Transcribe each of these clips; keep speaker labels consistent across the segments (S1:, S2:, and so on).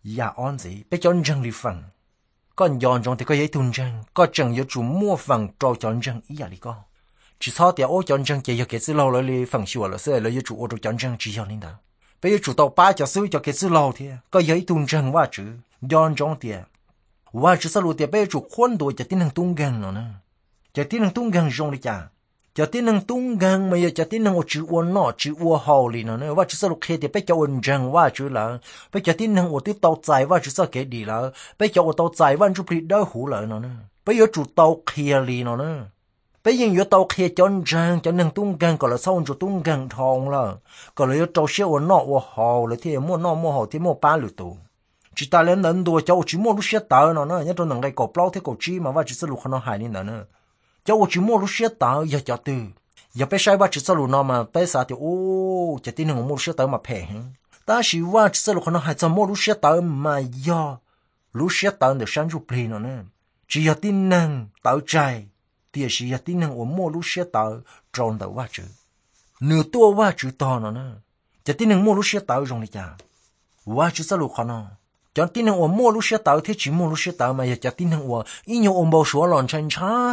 S1: ya on gì bây chọn răng li phẳng con giòn trong thì có giấy tuôn răng có chẳng có chủ mua phẳng trâu chọn răng ý à li con chỉ sau thì ô chọn răng chỉ có cái sự lâu lại li phẳng xíu là sẽ là chủ ô chọn răng chỉ cho linh đạo bây giờ chủ tàu ba cho xíu cho cái sự lâu thì có giấy tuôn răng quá chữ giòn trong thìว่าจะสรุปแต่เป้จุคนตัวจะที่นั่งตุ้งกังเนาะนะจะที่นั่งตุ้งกังจงเลยจ้าจะที่นั่งตุ้งกังไม่จะที่นั่งอจือวันนอจือวัวหอลีเนาะว่าจะสรุปเคแต่เป้จะวันจังว่าจือละเป้จะที่นั่งอที่เตาใจว่าจะสเกดีละเป้จะอเตาใจว่าจุปริได้หูเลยเนาะเป้อยู่จุเตาเคลียลีเนาะเป้ยังอยู่เตาเคลียจนจังจะนั่งตุ้งกังก็เลยส่งจุตุ้งกังทองละก็เลยเตาเชี่ยววันนอวัวหอเลยที่มั่วนอมั่วหอที่มั่วป้าหรือตัวchỉ ta lên lần đùa cháu chỉ mua lúc xe tàu nó nhớ trong cái cổ plau thế cổ chi mà chỉ sử dụng nó hại nên nó cháu chỉ mua lúc xe tàu giờ cháu từ giờ bé sai chỉ sử dụng nó mà bé sao thì ô chỉ tin mua lúc xe tàu mà phê ta chỉ chỉ sử dụng nó hại cho mua lúc xe tàu mà giờ lúc xe tàu được sáng chụp hình nó chỉ giờ tin năng tàu trái thì chỉ giờ tin năng mua lúc xe tàu tròn đầu chữ nửa tua chữ to nó chỉ tin mua lúc xe tàu rồi đi chả chỉ sử dụng nó cho tin rằng mua lúc xe tàu thì chỉ mua lúc xe tàu mà giờ tin rằng ý nhau bao số lòn chân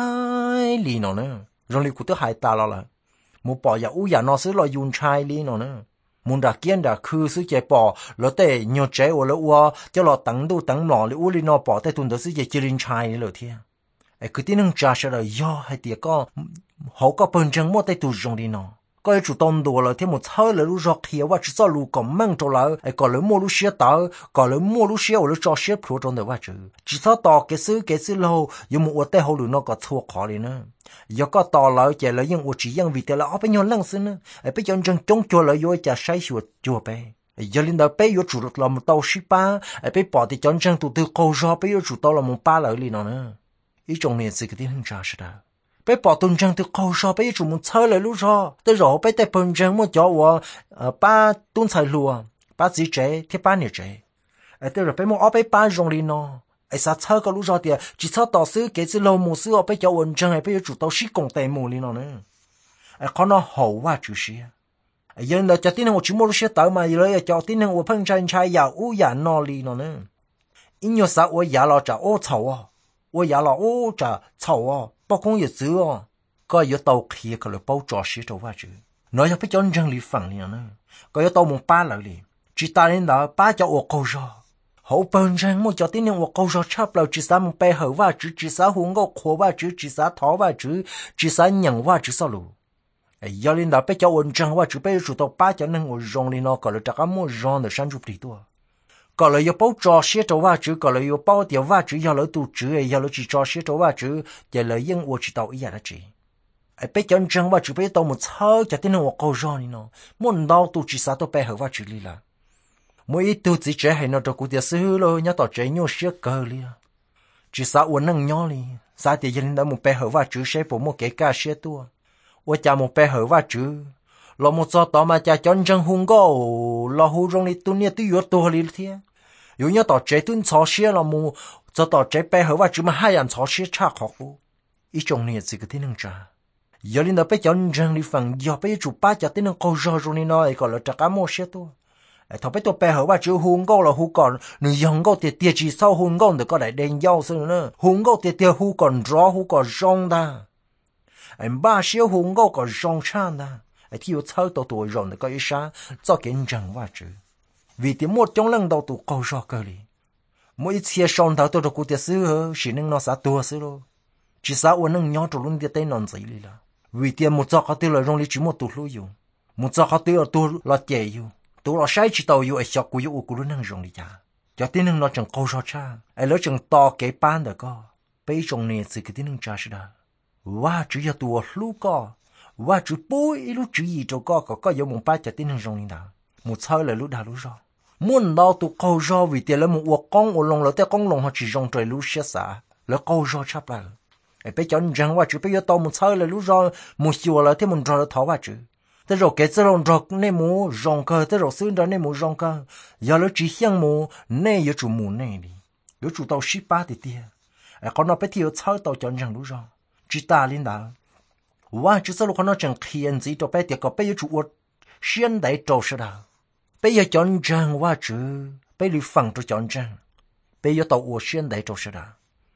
S1: trái lì nó nè rồi liệu cũng tới hai ta là mua bỏ giờ u giờ nó sẽ lo dùng trái lì nó nè muốn đặt kiên đặt khư sẽ chạy bỏ lỡ tệ nhiều trái ở lỡ cho lỡ tặng đâu tặng lọ lỡ u lì nó bỏ tay tuần đó sẽ chạy chơi lên trái lỡ thiệt cứ tin rằng trả sẽ là do hay tiệt có họ có phần chân mua tay tuần rong đi nó có chủ động đồ là thêm một thớ là lúc giọt hiểu và chỉ cho lúc còn mang cho là còn lấy mua lúc xe tàu còn lấy mua lúc xe ở lúc cho xe pro trong đó và chữ chỉ cho tỏ cái sự lâu dùng một tay hậu nó có thua khó đi nữa giờ có tỏ lại chỉ là những chỉ những vì thế là ở bên nhau lăng xin nữa bây giờ chân chống cho lại vô chả sai chuột chùa bé giờ lên đó bé vô chủ lực là một tàu ship ba bé bỏ thì chân chân từ câu do bé vô chủ tàu là một ba lại đi nó nữa ý trong này sự cái tiếng trả sẽ bé bỏ tuần trăng từ câu so bé chủ muốn chơi lại lúc so tới rồi bé tại phần trăng muốn cho ba tuần chơi lùa ba gì chế thì ba nhiều chế tới rồi bé muốn ở bé ba rong đi nó sao chơi cái lúc so thì chỉ chơi tao xứ cái gì lâu một xứ ở bé cho tuần trăng bé chủ tao xí công tay mua đi nó nữa con nó hậu quá chủ xí giờ là cho tin là một chỉ mua lúc xí tao mà giờ cho tin là một phần trăng trai giàu u già no đi nó nữa in nhiều sao ở già lo trả ô chầu ở già lo ô trả chầu bao công việc dữ có yếu tàu kia có là bao trò xí trâu quá chứ nói cho biết chọn răng li phẳng liền nữa có yếu tàu một ba lại liền chỉ ta đến đó ba cho ô câu rồi hậu bên răng một cho tiếng ô câu rồi chắp lại chỉ sa một bè hở quá chứ chỉ sa huống gốc khô quá chứ chỉ sa thỏ quá chứ chỉ sa nhằng quá chứ sao luôn giờ lên đó biết cho ôn răng quá chứ biết chủ tàu ba cho nên ngồi rong lên nó có là chắc mua rong để sản xuất đi tua có là yếu bao trò xí trâu quá chứ có là yếu bao tiểu quá chứ giờ lỡ tụ chứ giờ lỡ chỉ trò xí trâu quá chứ giờ lỡ yên ô chỉ tàu ý là chỉ bé chân chân quá chứ bé tàu một thơ cho tên ô câu rồi nó muốn đau tụ chỉ sao tàu bé hở quá chứ đi là mỗi ít tụ chỉ trẻ hay nó cho cụ tiệt sư rồi nhớ tàu trẻ nhau xí cờ li chỉ sao uốn nâng nhau li sao thì dân đã một bé hở quá chứ sẽ phụ một cái cá xí tua ô cha một bé hở quá chứ lo một số tao mà cha chọn chân hung go lo hu rong đi tu nia tu yo tu li thia yo nhớ tao chế tuân chó xía là mu cho tao chế bé hở và chứ mà hai anh chó xía cha khó cô ý trong này chỉ cái thế năng cha giờ linh đó bé chọn chân đi phẳng giờ bé chụp ba cha thế năng câu rồi rồi ni nói còn là cha cá mua xía tu thằng bé tao bé hở và chứ hung go là hu còn người young go tiệt tiệt chỉ sau hung go được có đại đen dao xưa nữa hung go tiệt tiệt hu còn rõ hu còn rong da anh ba xía hung go còn rong chan da thì chơi tàu tuổi rồi nó có ý sao cho kiến chẳng quá chứ vì tiếng một trong lần đầu tụ câu rõ cơ li mỗi chia son tàu tôi được cụ tiệt sư chỉ nên nó sát tua sư rồi chỉ sao uốn nâng nhau rồi luôn tiệt tay non gì là vì tiếng một cho họ tiêu là rong li chỉ một tụ lúa dùng một cho họ tiêu là tụ là chè dùng tụ là sai chỉ tàu dùng ở chọc của dùng của luôn nâng rong li cha cho tiếng nâng nó chẳng câu rõ cha ai lỡ chẳng to cái ban được co bây trong này chỉ cái tiếng nâng cha sẽ đã哇只要多路个ว่าจุปุ้ยลูกจีโจก็有蒙巴จะติ้งรงนี่ดามูเช่าเลยลูกดาลูกรอมุ่นเราตุกรอวิเตียแล้วมูอวกงอลงแล้วแต่กงลงเขาจีรงใจลูกเสียสาแล้วกรอชับเลยไอ้ไปจนจังว่าจุไปยอตมูเช่าเลยลูกรอมูชิวแล้วที่มันรอแล้วท้อว่าจุแต่เราเกิดจะลงรอกในมูรงก็แต่เราซื้อได้ในมูรงก็ยาแล้วจีเฮียงมูในยจุมูในดิยจุ到18ติเตียไอ้คนเราไปเที่ยวเช่า到จนจังลูกรอจีตาลินดาว่าจะสรุปเขาจังเขียนสิตัวไปเดี๋ยวก็ไปอยู่จุดเชียนได้โจชดาไปอยู่จนจังว่าจื้อ bây lì phẳng cho chọn răng bây giờ tàu ua xuyên đấy cho sự đó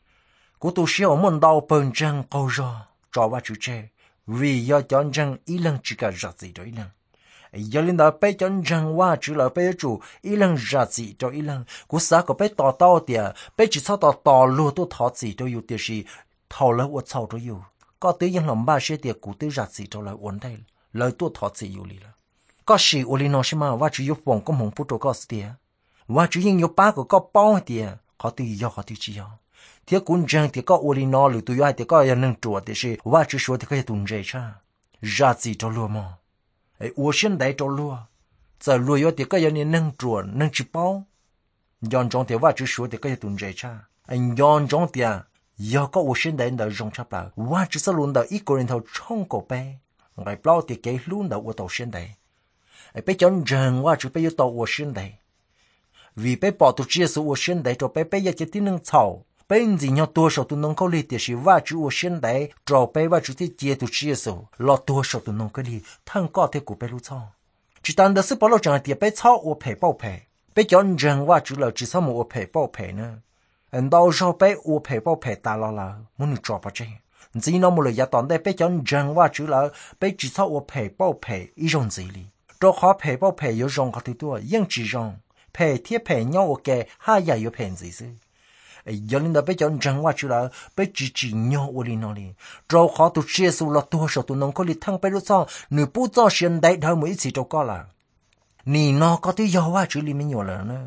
S1: cú tu xuyên ở môn đau bần răng câu cho ba chữ chê vì do chọn răng ý lần chỉ cả giặt gì đó ý lần giờ linh đạo bây chọn răng qua chữ là bây chủ ý lần giặt gì cho ý lần cú xã có bây tao tiệt bây chỉ sau tao luôn tôi thọ gì cho yêu tiệt gì thọ là uất sau cho yêu có tự nhiên làm ba sẽ tiệt cú tự giặt gì cho là uẩn đây lời tôi thọ gì yêu lì là có sự uẩn nó xem mà và chữ yêu phong có mong phụ cho có tiệt và chữ yêu ba có bao tiệt họ tự do họ tự chỉ thế cũng chẳng thì có uẩn nó lừa tôi ai thì có yang nâng chuột thì是và chữ số thì có tuần dễ cha giặt gì cho luôn mà我现在做路，在路要的个要你能做能吃饱，杨庄的话只说的个要炖热茶，杨庄的要个我现在的用差不，我只是轮到一个人头冲过呗，我不晓得给轮到我到现在，被讲人我只被要到我现在，vì被bỏ tu chia số我现在就被要去能炒。bên gì nhau tua sầu tu nông có li thì sự va chữ ở trên đấy rồi bé va chữ thì chia tu chia sầu lo tua sầu tu nông cái li thằng có thể của bé lu cho chỉ tàn đó sự bảo lo chẳng thì bé cháu ở phải bao phải bé chọn rằng va chữ là chỉ sao một ở phải bao phải nữa anh đâu rồi bé ở phải bao phải ta là muốn đi chọn bao chơi chỉ nó một lời giải toàn đây bé chọn rằng va chữ là bé chỉ sao ở phải bao phải ý dùng gì li rồi họ phải bao phải có dùng họ thì tua nhưng chỉ dùng phải thiết phải nhau ok hai giờ có phải gì chứ giờ linh đã bây giờ chẳng qua chữ là bây chỉ nhau ở linh nó đi rồi họ tụi chia số là tụi số tụi nó có đi thăng bây giờ nửa bút cho hiện đại thôi mới chỉ cho có là nì nó có tí giờ qua chữ linh mới nhiều là nữa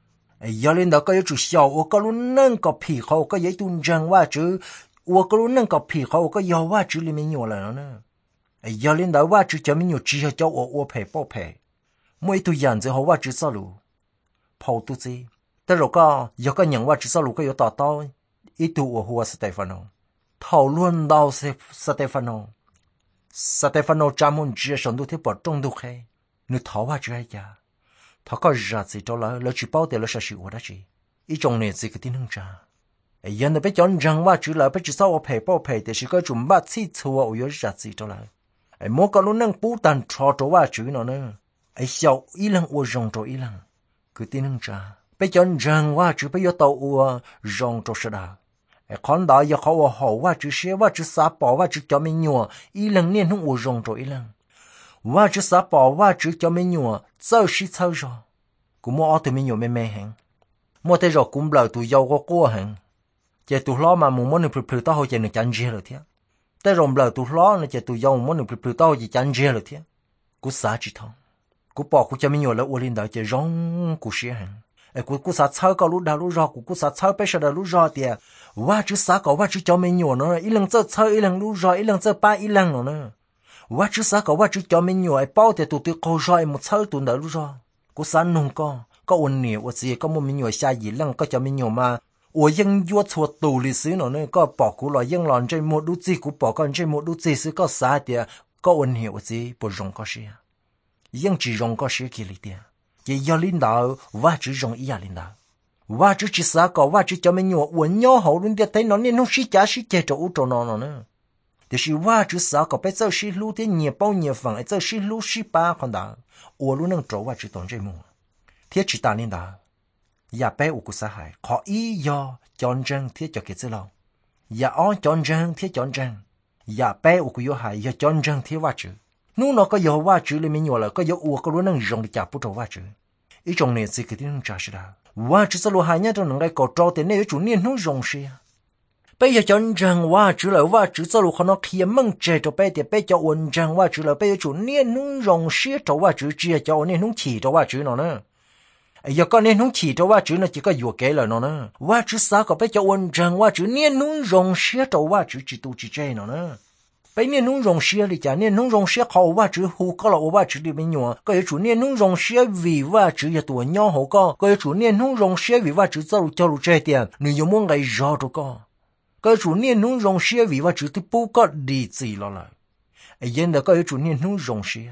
S1: giờ linh đã có chữ xấu ở cái luôn nâng có phì khâu có giấy tuôn chẳng qua chữ ở cái luôn nâng có phì khâu có giờ qua chữ linh mới nhiều là nữa giờ linh đã qua chữ cho mới nhiều chỉ cho ở phải bao phải mỗi tụi dàn giờ họ qua chữ sao luôn phao tụi gìแต่เราก็ยกอย่างว่าจิตสรุปก็อยู่ต่อต้อยอีตัวหัวสเตฟานโนเท่าล้วนดาวสเตฟานโนจามุนเจียสนดูที่ปอดจงดูแค่นึกท้าว่าจะให้ยา他个日子到了，了去包得了啥事我的事，一种呢这个的能着。人哋被讲人话住了，被至少我陪包陪的是个种把起错我有日子到了。莫个路能不但吵着话住呢，小一人我用着一人，个的能着。被讲人话住被要到我用着是的。看到也好我好话住些话住啥包话住叫咩鸟，一人年同我用着一人。ว่าจะสาปอว่าจะจะไม่หนัวเจ้าชิเจ้าจอกูมัวเอาตัวไม่หนัวไม่เห็นมัวแต่รอกุมเปล่าตัวยาวก็กลัวเห็นเจตัวล้อมามุมมันหนึ่งพลือๆต้อหัวใจหนึ่งจันเจเลยเทียแต่รอเปล่าตัวล้อเนี่ยเจตัวยาวมุมมันหนึ่งพลือๆต้อหัวใจจันเจเลยเทียกูสาจิตทองกูปอกกูจะไม่หนัวแล้วอลินดาจะร้องกูเสียเห็นกูสาเช้าก็รู้ดารู้รอกูสาเช้าไปเสด็จรู้รอเดียว่าจะสาก็ว่าจะจะไม่หนัวเนาะอีหลังเจ้าเช้าอีหลังรู้รออีหลังเจ้าป้าอีหลังเนาะว่าจะสักว่าจะจะไม่หน่วยเป้าแต่ตัวเขารอยมันเช่าตัวเดิมรู้รอกูสันนงก็วันนี้ว่าสิก็มันไม่หน่วยชายหญิงลังก็จะไม่หน่วยมา我ยังยัวชัวตูลิสิเนาะเนี่ยก็บอกกูเลยยังหลอนใจหมดดูจีกูบอกกันใจหมดดูจีสิก็สาเดียก็วันนี้ว่าสิ不容ก็เสียยัง只容ก็เสียกี่ลิเดีย也要领导ว่า只容一样领导ว่า只只สักว่า只จะไม่หน่วยวันย่อเขาลุ้นเดียแต่นอนเนี่ยน้องสิจ้าสิเจจะอุจนอนเนาะ就是ว่า只啥个被做事路的年包年份，做事路18看到，我路能做ว่า只当这么，贴只打领导，也被我个啥害，可以要战争贴就给知道，也按战争贴战争，也被我个有害要战争贴ว่า只，นู่นก็有ว่า只里面有了，ก็有我个路能用的假不着ว่า只，一种呢这个的能查是的，ว่า只是路害人都能够搞着的那一种呢能用是呀。bây giờ chọn rằngว่าchữ làว่าchữ cho lúc nó kia măng trẻ cho bây giờ bây giờ ổn rằngว่าchữ là bây giờ chủ niên nung rong xía choว่าchữ chia cho niên nung chỉ choว่าchữ nó nữa giờ con niên nung chỉ choว่าchữ nó chỉ có vừa kể là nó nữaว่าchữ sao có bây giờ ổn rằngว่าchữ niên nung rong xía choว่าchữ chỉ tu chỉ chơi nó nữa bây niên nung rong xía thì chả niên nung rong xía họว่าchữ hú có làว่าchữ đi bên nhau có chủ niên nung rong xía vìว่าchữ giờ tuổi nhau hổ có chủ niên nung rong xía vìว่าchữ cho lúc chơi tiền người dùng muốn ngày rõ cho có cái chủ niên nung rong xía vìว่าchữ thì bố có đi gì lo lại hiện tại cái chủ niên nung rong xía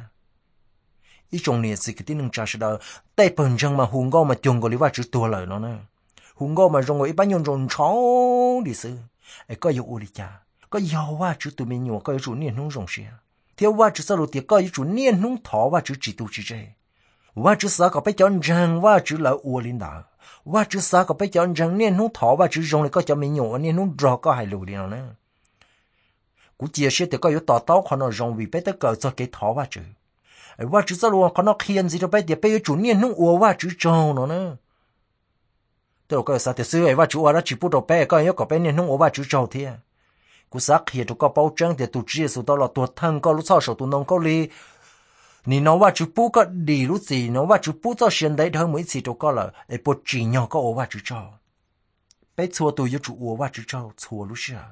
S1: ý trong này gì cái tin nung trả sẽ đó tay phần chân mà hùng gò mà chồng gọi lýว่าchữ tua lời nó nè hùng gò mà rong gọi bao nhiêu rong chó đi xứ có yêu đi cha có yêuว่าchữ tụi mình nhiều cái chủ niên nung rong xía thiếuว่าchữ sao thì có chủ niên nung thọว่าchữ chỉ tu chỉ chơi ว่าจะสาก็ไปจอนจังว่าจะละอวลินดาว่าจะสาก็ไปจอนจังเนี่ยนุ่งถอว่าจะรงเลยก็จะไม่หยเนี่ยนุ่งรอก็หายรู้ดีนะกูเจียเสียแต่ก็อยู่ต่อเต้าคนเรารงวิไปแต่เกิดจะเกิดถอว่าจะไอ้ว่าจะสรุปคนเราเขียนสิจะไปเดี๋ยวไปอยู่จุดเนี่ยนุ่งอวว่าจะจงเนาะแต่ก็สัตย์ซื้อไอ้ว่าจะว่าแล้วจีพูดต่อไปก็ยังก็ไปเนี่ยนุ่งอวว่าจะจงเทียกูสักเขียนตัวก็เป้าจังแต่ตัวเจียสุดตลอดตัวทั้งก็รู้เศร้าตัวน้องก็เลย你nóiว่าchú bố có đi lúc gì nóiว่าchú bố cho hiện đại hơn mấy次đâu có là để bố chỉ nhau có ở chú cho bé xua tôi với chú ở chú cho xua lúc xưa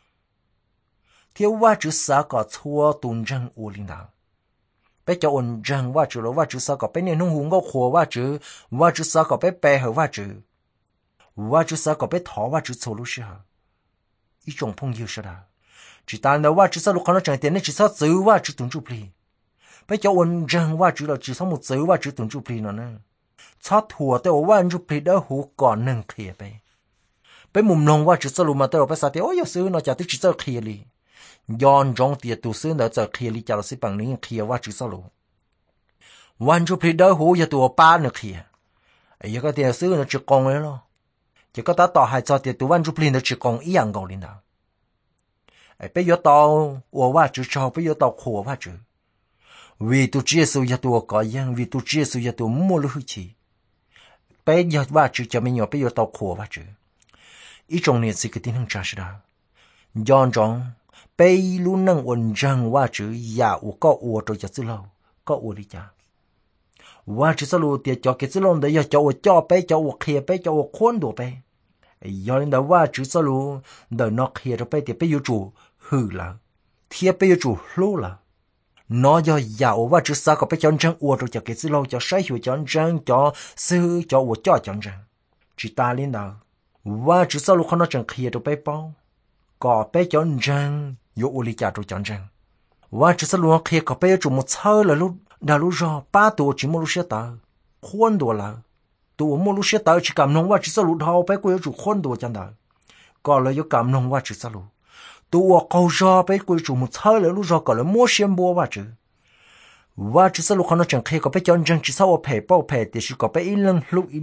S1: thiếuว่าchú sa có xua tuần trăng ở linh đạo bé cho ôn trăngว่าchú là chú sa có bé nên nông hùng có khổว่าchú sa có bé bé hơnว่าchú sa có bé thọ chú xua lúc xưa ý trong phong yêu sao đó chỉ ta nóiว่าchú sa lúc nó chẳng tiền nên chỉ sa giữ chú tuần chụp li bây giờ ôn rằngว่าchú là chỉ sống một giờว่าchú tuần chụp li nó nè chót thuaแต่ว่าchụp li đóหูก่อนหนึ่งเคลียไปมุมลงว่าchúสรุปมาแต่ว่าภาษาเดียวอย่าซื้อเนาะจะติดจะเคลียร์เลยย้อนจงเตียตัวซื้อเนาะจะเคลียร์เลยจะเราสิปังนี้เคลียร์ว่าchúสรุปวันchụp li đóหูอย่าตัวป้าเนาะเคลียร์ไอ้ยังก็เตียซื้อเนาะจะกองเลยเนาะจะก็ต่อให้จะเตียตัววันchụp liเนาะจะกองอีอย่างเก่าเลยนะไอ้ไปยอต่อว่าchúชอบไปยอต่อขัวว่าchú vì tu chia sẻ cho tu có yang vì tu chia sẻ cho tu mua lu chi bây giờว่าchữ cho mình nhỏ bây giờ tao khổว่าchữ ý trong này sẽ cái tin hàng trả sự đóย้อนtrong bây lu năng ổn rằngว่าchữ ya u có u cho chữ lâu có u đi chaว่าchữ sau tiệt cho cái chữ lâu để cho bây cho u kia bây cho u khuôn đồ bây giờ nên đóว่าchữ sau để nó kia rồi bây thì bây giờ chủ hư là thiệt bây giờ chủ lố là nó do giàu và chữ sao có phải chọn trang uo rồi cho cái gì lâu cho sai hiểu chọn trang cho sư cho uo cho chọn trang chỉ ta lên nào và chữ sao lúc nó chẳng kia rồi phải bao có phải chọn trang yo uo li trả rồi chọn trang và chữ sao lúc kia có phải chọn một sơ là lúc đã lúc rồi ba tuổi chỉ một lúc sẽ ta khuôn đồ là tuổi một lúc sẽ ta chỉ cảm nông và chữ sao lúc đầu phải quay chụp khuôn đồ chẳng đó còn là yo cảm nông và chữ sao lúc tôi câu cho bé quay chủ một thời là lúc rồi còn là mua xem bùa và chỉ sau lúc nó chẳng khi có bé chọn chẳng chỉ sau ở phe bao phe thì chỉ có bé ít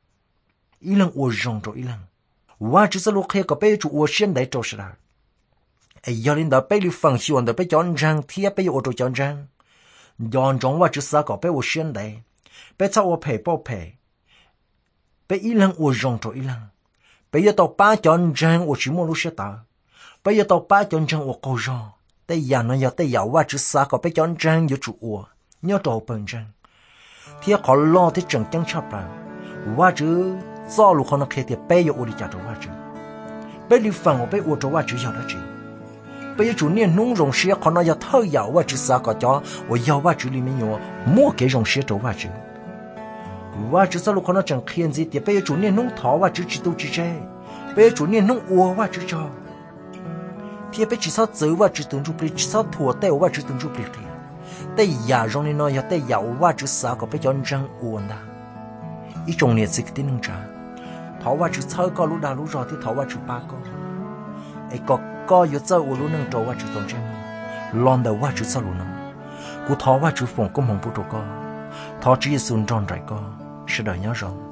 S1: lần uổng rong rồi ít lần và chỉ sau lúc khi có bé chủ uổng xem đấy trâu ra ấy giờ đến đó bé lưu phẳng xíu đó bé chọn chẳng thì bé uổng rồi chọn chẳng chọn trong và chỉ sau có bé uổng xem đấy bé sau ở phe bao phe bé ít lần uổng rong rồi ít lần bé giờ tao ba chọn chẳng uổng chỉ mua lúc sẽ ta bây giờ tao ba chọn trang của cô rồi, tại giờ nó giờ tại giờว่าchỉ sa có bây chọn trangอยู่chủ của nhớ đồ bận trang, thì họ lo thì chẳng chẳng chấp làว่าchỉ do lúc họ nó khai thì bây giờ đi trả choว่าchỉ bây giờ phẳng bây giờ choว่าchỉ giờ đó chỉ bây giờ chủ niên nông rồng xe họ nó giờ thâu giờว่าchỉ sa có cho và giờว่าchỉ里面有mua cái rồng xe choว่าchỉ do lúc họ nó chẳng khai gì thì bây giờ chủ niên nông thọว่าchỉ tu chỉ chơi bây giờ chủ niên nông uoว่าchỉ cho thì bây chỉ sao giữ và chỉ tuân chụp đi chỉ sao thua teo và chỉ tuân chụp đi kia, tại nhà trong này nói tại nhà và chỉ sao có bây chọn răng uốn da, ý trong này sẽ cái tin nông trả, thảo và chỉ sao có lúc đào lúc rồi thì thảo và chỉ ba ấy có yếu sao uốn lúc nông trâu và chỉ tuân chân, lon đầu và chỉ sao lúc nông, cú thảo và chỉ phòng công hồng bút trâu có, thảo chỉ xuân tròn trái có, sẽ đợi nhớ rồi.